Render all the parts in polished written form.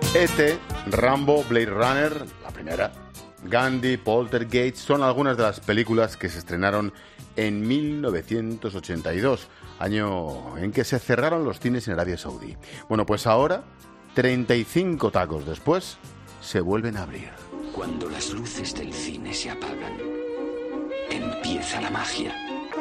E.T., Rambo, Blade Runner, la primera, Gandhi, Poltergeist, son algunas de las películas que se estrenaron en 1982, año en que se cerraron los cines en Arabia Saudí. Bueno, pues ahora, 35 tacos después, se vuelven a abrir. Cuando las luces del cine se apagan, empieza la magia.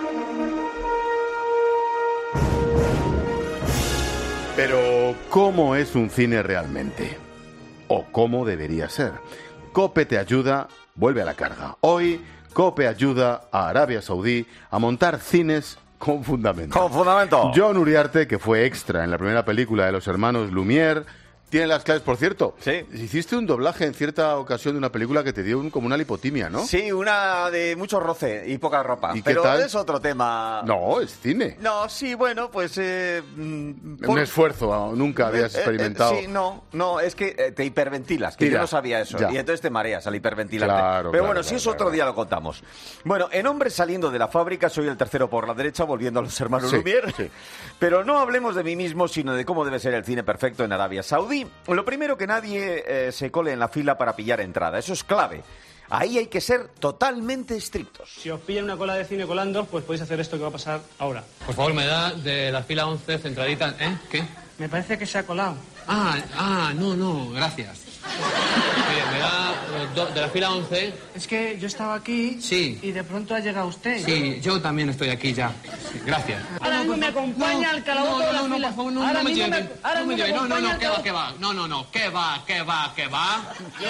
Pero, ¿cómo es un cine realmente? ¿O cómo debería ser? COPE te ayuda, vuelve a la carga. Hoy, COPE ayuda a Arabia Saudí a montar cines con fundamento. ¡Con fundamento! John Uriarte, que fue extra en la primera película de los hermanos Lumière, tiene las claves, por cierto. Sí. Hiciste un doblaje en cierta ocasión de una película que te dio como una lipotimia, ¿no? Sí, una de mucho roce y poca ropa. ¿Y qué pero tal? es otro tema. No, es cine. No, sí, bueno, pues... Un esfuerzo, nunca habías experimentado. Sí, no, es que te hiperventilas, que Tira, yo no sabía eso. ya. Y entonces te mareas al hiperventilarte. Claro, pero claro, bueno, si claro, es otro claro. día lo contamos. Bueno, en Hombres saliendo de la fábrica, soy el tercero por la derecha, volviendo a los hermanos Sí, Lumière. sí. Pero no hablemos de mí mismo, sino de cómo debe ser el cine perfecto en Arabia Saudí. Lo primero, que nadie se cole en la fila para pillar entrada. Eso es clave. Ahí hay que ser totalmente estrictos. Si os pillan una cola de cine colando, pues podéis hacer esto que va a pasar ahora. Por favor, me da de la fila 11 centradita. ¿Qué? Me parece que se ha colado. No, gracias. Mire, me da de la fila 11. Es que yo estaba aquí Sí. y de pronto ha llegado usted. Sí, yo también estoy aquí ya. Sí, gracias. Ahora mismo me acompaña al calabozo de la fila. por favor, no Ahora me mismo lleven. ahora No me mismo lleven. acompaña No, al que va, calabozo. que va. No, que va.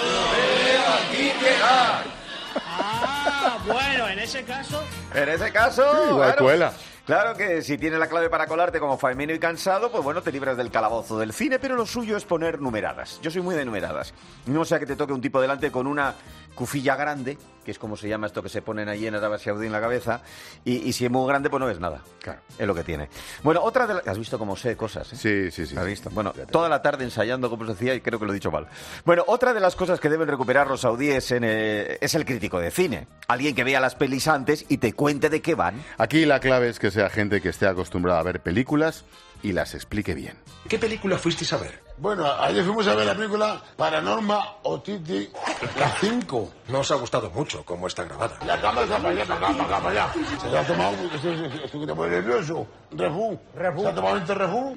Bueno, en ese caso... En ese caso, Sí, igual cuela. Claro que si tienes la clave para colarte como faemino y cansado, pues bueno, te libras del calabozo del cine, pero lo suyo es poner numeradas. Yo soy muy de numeradas. No sea que te toque un tipo delante con una cufilla grande, que es como se llama esto que se ponen allí en Arabia Saudí en la cabeza, y si es muy grande, pues no ves nada. Claro. Es lo que tiene. Bueno, otra de las... ¿Has visto cómo sé cosas? Sí. ¿Has visto? Bueno, toda la tarde ensayando, como se decía, y creo que lo he dicho mal. Bueno, otra de las cosas que deben recuperar los saudíes es el crítico de cine. Alguien que vea las pelis antes y te cuente de qué van. Aquí la clave es que sea gente que esté acostumbrada a ver películas y las explique bien. ¿Qué película fuisteis a ver? Bueno, ayer fuimos a ver la película Paranormal Activity, la 5. No os ha gustado mucho cómo está grabada. La cámara está para allá, para acá, para allá. Se la ha tomado, esto que te pone nervioso. Refú. ¿Se ha tomado este refú?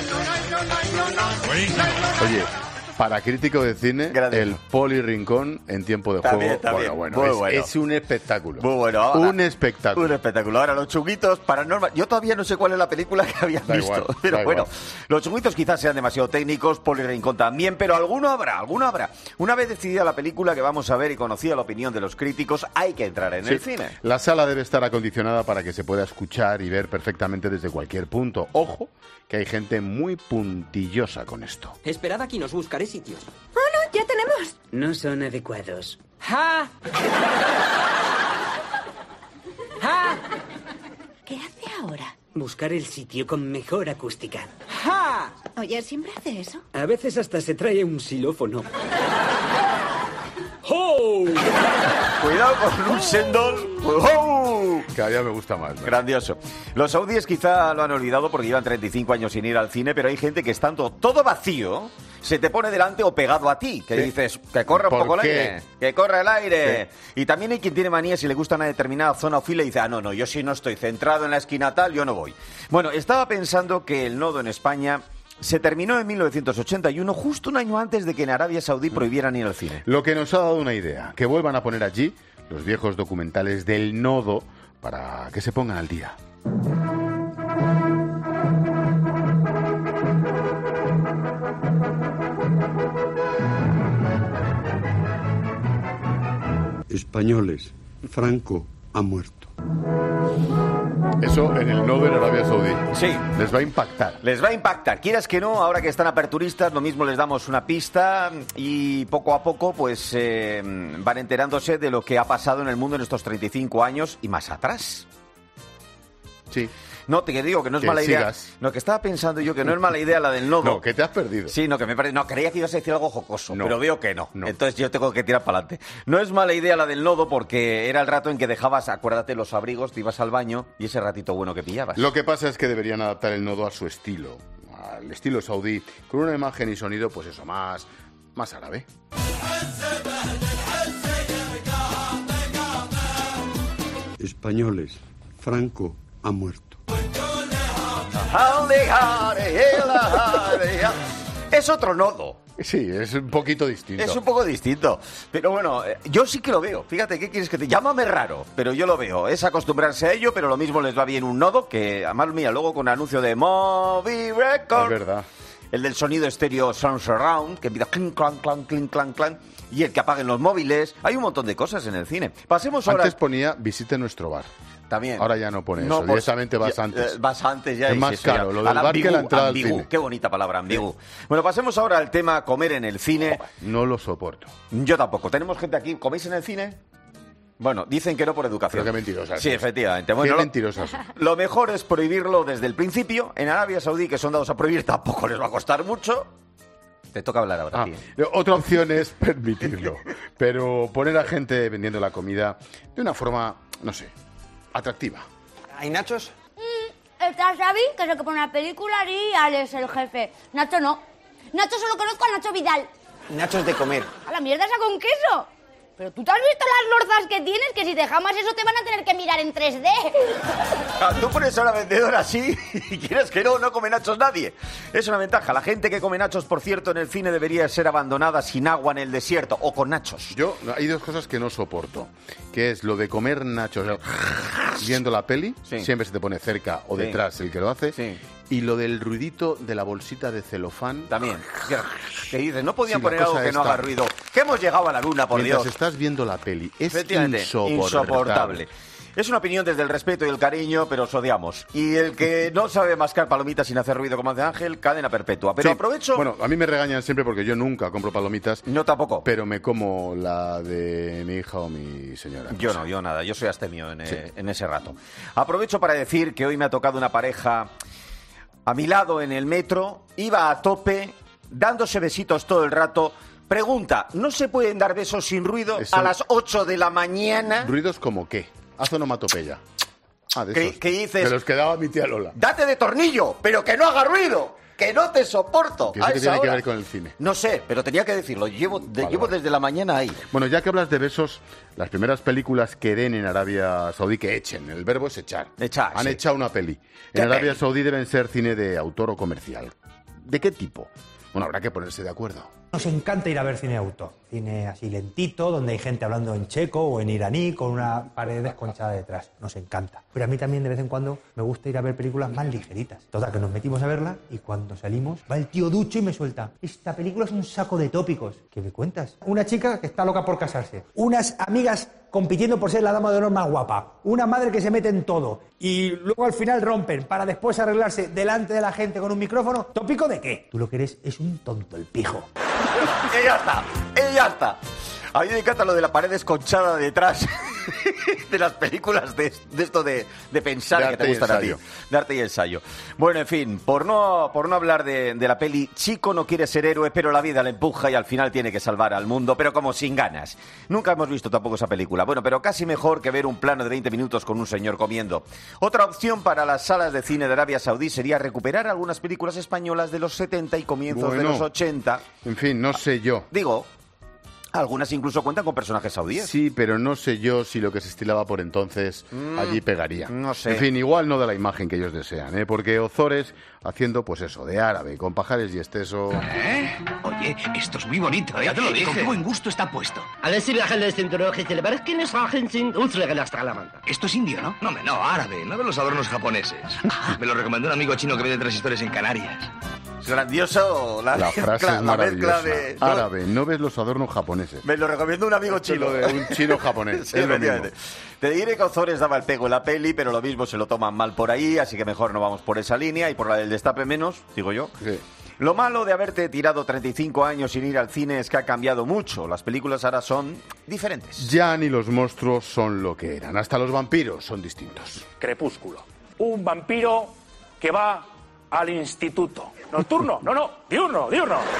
Oye, para crítico de cine, Grande. el Poli Rincón en tiempo de También, juego. muy es, bueno. es un espectáculo. Muy bueno. Ahora, Un espectáculo. Un espectáculo. Ahora, los chunguitos, Paranormal... Yo todavía no sé cuál es la película que habías Da visto. igual, pero da bueno, igual. los chunguitos quizás sean demasiado técnicos, Poli Rincón también, pero alguno habrá. Una vez decidida la película que vamos a ver y conocida la opinión de los críticos, hay que entrar en el Sí. cine. La sala debe estar acondicionada para que se pueda escuchar y ver perfectamente desde cualquier punto. Ojo, que hay gente muy puntillosa con esto. Esperad aquí, nos buscaré sitios. ¡Oh, no! ¡Ya tenemos! No son adecuados. ¡Ja! ¡Ja! ¿Qué hace ahora? Buscar el sitio con mejor acústica. ¡Ja! Oye, ¿siempre hace eso? A veces hasta se trae un xilófono. ¡Oh! Cuidado con un sendol. ¡Oh! Cada día me gusta más, ¿no? Grandioso. Los saudíes quizá lo han olvidado porque llevan 35 años sin ir al cine, pero hay gente que estando todo vacío se te pone delante o pegado a ti, que Sí. dices que corra un ¿Por poco el qué? aire, que corra el aire. Y también hay quien tiene manía si le gusta una determinada zona o fila y dice, no, yo si no estoy centrado en la esquina tal, yo no voy. Bueno, estaba pensando que el nodo en España se terminó en 1981, justo un año antes de que en Arabia Saudí prohibieran ir al cine. Lo que nos ha dado una idea, que vuelvan a poner allí los viejos documentales del nodo para que se pongan al día. Españoles, Franco ha muerto. Eso en el nodo en Arabia Saudí. Sí. Les va a impactar. Les va a impactar. Quieras que no, ahora que están aperturistas, lo mismo les damos una pista y poco a poco pues van enterándose de lo que ha pasado en el mundo en estos 35 años y más atrás. Sí. No, te digo que no es Que mala idea. sigas. No, que estaba pensando yo que no es mala idea la del nodo. No, que te has perdido. Sí, no, que me parece... No, creía que ibas a decir algo jocoso, No. pero veo que no. No. Entonces yo tengo que tirar para adelante. No es mala idea la del nodo porque era el rato en que dejabas, acuérdate, los abrigos, te ibas al baño y ese ratito bueno que pillabas. Lo que pasa es que deberían adaptar el nodo a su estilo, al estilo saudí, con una imagen y sonido, pues eso, más más árabe. Españoles, Franco ha muerto. Es otro nodo. Sí, es un poquito distinto. Es un poco distinto. Pero bueno, yo sí que lo veo. Fíjate, ¿qué quieres que te...? Llámame raro, pero yo lo veo. Es acostumbrarse a ello, pero lo mismo les va bien un nodo que, además, mira, luego con anuncio de Moby Record. Es verdad. El del sonido estéreo Sound Surround, que empieza clink, clan, clan, clink, clan, clan. Y el que apaguen los móviles. Hay un montón de cosas en el cine. Pasemos ahora... Antes ponía visite nuestro bar. También. Ahora ya no pone eso, directamente vas antes. Vas antes ya. Es más caro, lo del bar que la entrada al cine. Qué bonita palabra, ambigu. Bueno, pasemos ahora al tema comer en el cine. No lo soporto. Yo tampoco. Tenemos gente aquí. ¿Coméis en el cine? Bueno, dicen que no por educación. Pero qué mentirosas. Sí, efectivamente. Bueno, qué mentirosas. Lo mejor es prohibirlo desde el principio. En Arabia Saudí, que son dados a prohibir, tampoco les va a costar mucho. Te toca hablar ahora. Otra opción es permitirlo. Pero poner a gente vendiendo la comida de una forma, no sé, atractiva. ¿Hay nachos? Está Xavi, que es el que pone la película, y Alex, el jefe. Nacho no. Nacho solo conozco a Nacho Vidal. Nachos de comer. A la mierda esa con queso. Pero tú te has visto las lorzas que tienes, que si te jamas eso te van a tener que mirar en 3D. Tú pones a una vendedora así y quieres que no come nachos nadie. Es una ventaja. La gente que come nachos, por cierto, en el cine debería ser abandonada sin agua en el desierto o con nachos. Hay dos cosas que no soporto, que es lo de comer nachos viendo la peli, siempre se te pone cerca o detrás el que lo hace, y lo del ruidito de la bolsita de celofán. También. Que dices, no podían poner algo que no haga ruido. Que hemos llegado a la luna, por Mientras Dios. estás viendo la peli, es insoportable. Es una opinión desde el respeto y el cariño, pero os odiamos. Y el que no sabe mascar palomitas sin hacer ruido como hace Ángel, cadena perpetua. Pero aprovecho... Bueno, a mí me regañan siempre porque yo nunca compro palomitas. No, tampoco. Pero me como la de mi hija o mi señora. Yo no, yo nada. Yo soy astemio en ese rato. Aprovecho para decir que hoy me ha tocado una pareja a mi lado en el metro. Iba a tope, dándose besitos todo el rato. Pregunta, ¿no se pueden dar besos sin ruido a las 8 de la mañana? ¿Ruidos como qué? Haz onomatopeya. ¿Qué dices? Me los quedaba mi tía Lola. ¡Date de tornillo! ¡Pero que no haga ruido! ¡Que no te soporto! ¿Qué tiene que ver con el cine? No sé, pero tenía que decirlo. Llevo desde la mañana ahí. Bueno, ya que hablas de besos, las primeras películas que den en Arabia Saudí, que echen, el verbo es echar. Han echado una peli. En Arabia Saudí deben ser cine de autor o comercial. ¿De qué tipo? Bueno, habrá que ponerse de acuerdo. Nos encanta ir a ver cine de autor. Cine así lentito, donde hay gente hablando en checo o en iraní, con una pared desconchada detrás. Nos encanta. Pero a mí también de vez en cuando me gusta ir a ver películas más ligeritas. Total, que nos metimos a verla y cuando salimos va el tío Ducho y me suelta: esta película es un saco de tópicos. ¿Qué me cuentas? Una chica que está loca por casarse. Unas amigas compitiendo por ser la dama de honor más guapa. Una madre que se mete en todo. Y luego al final rompen para después arreglarse delante de la gente con un micrófono. ¿Tópico de qué? Tú lo que eres es un tonto, el pijo. ¡Y ya está! A mí me encanta lo de la pared desconchada detrás de las películas de esto de pensar de que te gustan a ti. De arte y ensayo. Bueno, en fin, por no hablar de la peli, Chico no quiere ser héroe, pero la vida le empuja y al final tiene que salvar al mundo, pero como sin ganas. Nunca hemos visto tampoco esa película. Bueno, pero casi mejor que ver un plano de 20 minutos con un señor comiendo. Otra opción para las salas de cine de Arabia Saudí sería recuperar algunas películas españolas de los 70 y comienzos de los 80. En fin, no sé yo. Digo... Algunas incluso cuentan con personajes saudíes. Sí, pero no sé yo si lo que se estilaba por entonces allí pegaría. No sé. En fin, igual no da la imagen que ellos desean, ¿eh? Porque Ozores haciendo, pues eso, de árabe, con pajares y esteso... Oye, esto es muy bonito, ¿eh? Ya te lo dije. Con qué buen gusto está puesto. Esto es indio, ¿no? No, no, árabe. No de los adornos japoneses. Me lo recomendó un amigo chino que vende transistores en Canarias. Es grandioso la frase es maravillosa. De... Árabe, no ves los adornos japoneses. Me lo recomiendo un amigo chino. De un chino japonés. Sí, es lo mismo. Te diré que Ozores daba el pego en la peli, pero lo mismo se lo toman mal por ahí, así que mejor no vamos por esa línea y por la del destape menos, digo yo. Sí. Lo malo de haberte tirado 35 años sin ir al cine es que ha cambiado mucho. Las películas ahora son diferentes. Ya ni los monstruos son lo que eran. Hasta los vampiros son distintos. Crepúsculo. Un vampiro que va al instituto. ¿Nocturno? No, diurno.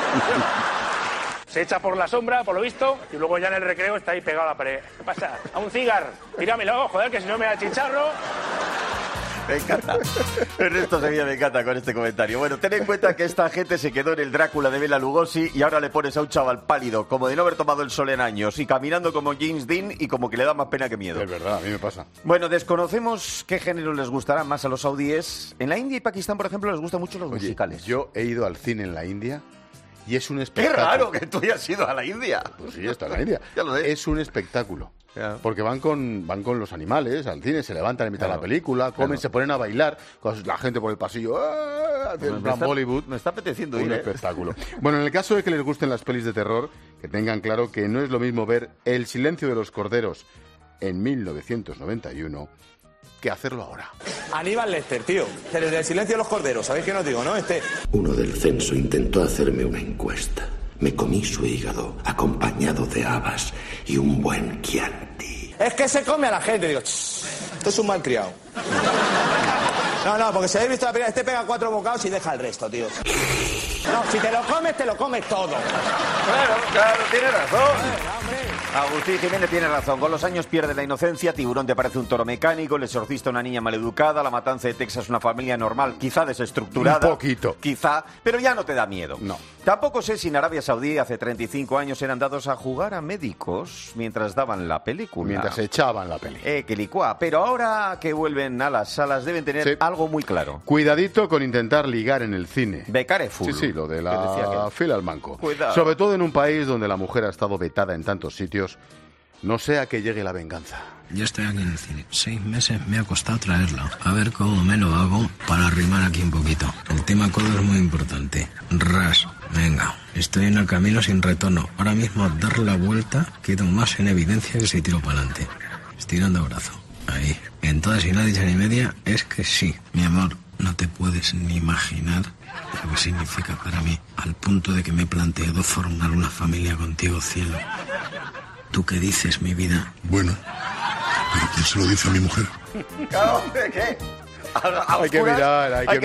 Se echa por la sombra, por lo visto, y luego ya en el recreo está ahí pegado a la pared. ¿Qué pasa? A un cigar. Tíramelo, joder, que si no me da chicharro. Me encanta. Ernesto Sevilla me encanta con este comentario. Bueno, ten en cuenta que esta gente se quedó en el Drácula de Bela Lugosi y ahora le pones a un chaval pálido, como de no haber tomado el sol en años, y caminando como James Dean y como que le da más pena que miedo. Es verdad, a mí me pasa. Bueno, desconocemos qué género les gustará más a los saudíes. En la India y Pakistán, por ejemplo, les gustan mucho los musicales. Yo he ido al cine en la India y es un espectáculo. ¡Qué raro que tú hayas ido a la India! Pues sí, está en la India. Ya lo sé. Es un espectáculo. Porque van con los animales al cine, se levantan en mitad de la película, comen, se ponen a bailar, con la gente por el pasillo, en plan Bollywood. Me está apeteciendo ir, Un espectáculo. Bueno, en el caso de que les gusten las pelis de terror, que tengan claro que no es lo mismo ver El silencio de los corderos en 1991 que hacerlo ahora. Aníbal Lecter, tío. Desde El silencio de los corderos, ¿sabéis qué nos digo, no? Uno del censo intentó hacerme una encuesta. Me comí su hígado, acompañado de habas y un buen Chianti. Es que se come a la gente. Digo, esto es un malcriado. No, porque si habéis visto la película, pega 4 bocados y deja el resto, tío. No, si te lo comes todo. Claro, tiene razón. Agustín Jiménez tiene razón. Con los años pierde la inocencia. Tiburón te parece un toro mecánico. El exorcista una niña maleducada. La matanza de Texas una familia normal, quizá desestructurada. Un poquito. Quizá, pero ya no te da miedo. No. Tampoco sé si en Arabia Saudí hace 35 años eran dados a jugar a médicos mientras daban la película. Mientras echaban la peli. Que licuá. Pero ahora que vuelven a las salas deben tener algo muy claro. Cuidadito con intentar ligar en el cine. Becare full. Sí, lo de la fila al manco. Cuidado. Sobre todo en un país donde la mujer ha estado vetada en tantos sitios, no sea que llegue la venganza. Ya estoy aquí en el cine. 6 meses me ha costado traerlo. A ver cómo me lo hago para arrimar aquí un poquito. El tema codo es muy importante. Ras. Venga. Estoy en el camino sin retorno. Ahora mismo dar la vuelta quedo más en evidencia que si tiro para adelante. Estirando brazo. Ahí. Entonces, si no ha dicho ni media, es que sí. Mi amor, no te puedes ni imaginar lo que significa para mí. Al punto de que me he planteado formar una familia contigo, cielo. ¿Tú qué dices, mi vida? Bueno, ¿pero quién se lo dice a mi mujer? ¿De qué? Hay que mirar. Hay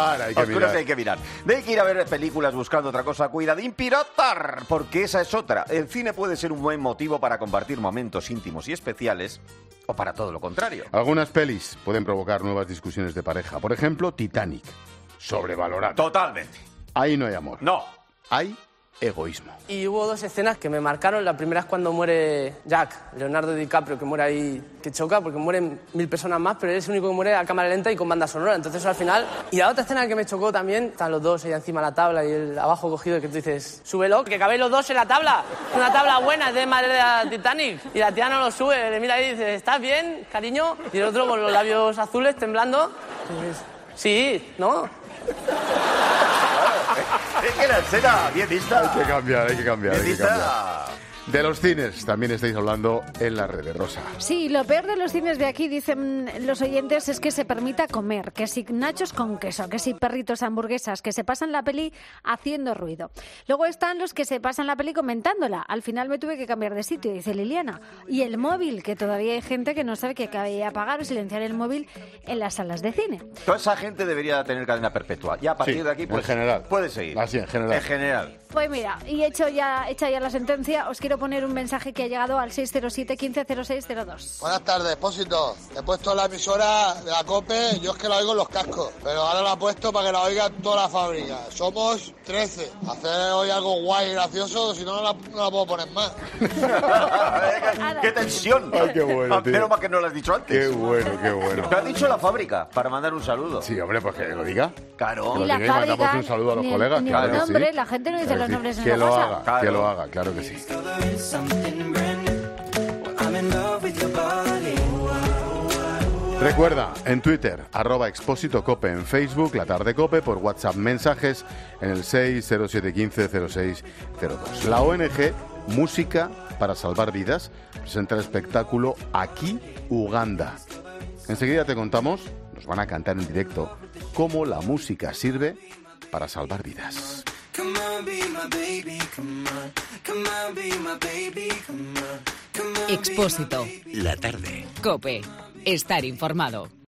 que mirar. De que ir a ver películas buscando otra cosa, cuidadín piratar, porque esa es otra. El cine puede ser un buen motivo para compartir momentos íntimos y especiales, o para todo lo contrario. Algunas pelis pueden provocar nuevas discusiones de pareja. Por ejemplo, Titanic. Sobrevalorado. Totalmente. Ahí no hay amor. No. Hay egoísmo. Y hubo 2 escenas que me marcaron. La primera es cuando muere Jack, Leonardo DiCaprio, que muere ahí, que choca, porque mueren 1000 personas más, pero él es el único que muere a cámara lenta y con banda sonora. Entonces, al final... Y la otra escena que me chocó también, están los dos ahí encima de la tabla y él abajo cogido, que tú dices, súbelo, que cabéis los dos en la tabla. Una tabla buena, es de madera Titanic. Y la tía no lo sube, le mira y dice, ¿estás bien, cariño? Y el otro con los labios azules, temblando. Y dices, sí, ¿no? Es que la escena bien vista. Hay que cambiar. De los cines también estáis hablando en las redes, Rosa. Sí, lo peor de los cines de aquí, dicen los oyentes, es que se permita comer, que si nachos con queso, que si perritos, hamburguesas, que se pasan la peli haciendo ruido. Luego están los que se pasan la peli comentándola. Al final me tuve que cambiar de sitio, dice Liliana. Y el móvil, que todavía hay gente que no sabe que cabe apagar o silenciar el móvil en las salas de cine. Toda esa gente debería tener cadena perpetua. Ya a partir de aquí, pues, en general. Puede seguir. Así, en general. En general. Pues mira, y hecha ya la sentencia, os quiero poner un mensaje que ha llegado al 607 150602. Buenas tardes, Expósito. He puesto la emisora de la COPE, yo es que la oigo en los cascos, pero ahora la he puesto para que la oiga toda la fábrica. Somos 13. Hacer hoy algo guay y gracioso, si no, no la puedo poner más. ¡Qué tensión! Ay, qué bueno, tío. Menos mal que no lo has dicho antes. Qué bueno. Te has dicho la fábrica, para mandar un saludo. Sí, hombre, pues que lo diga. Claro. Y la fábrica, mandamos un saludo a los colegas, ni claro el que nombre, sí. la gente no dice los nombres en que la lo casa. haga, Claro. que lo haga, claro que sí. Recuerda, en Twitter, @expósitocope, en Facebook, La Tarde Cope, por WhatsApp mensajes en el 607150602. La ONG Música para Salvar Vidas presenta el espectáculo Aquí, Uganda. Enseguida te contamos, nos van a cantar en directo, cómo la música sirve para salvar vidas. Expósito. La tarde. COPE. Estar informado.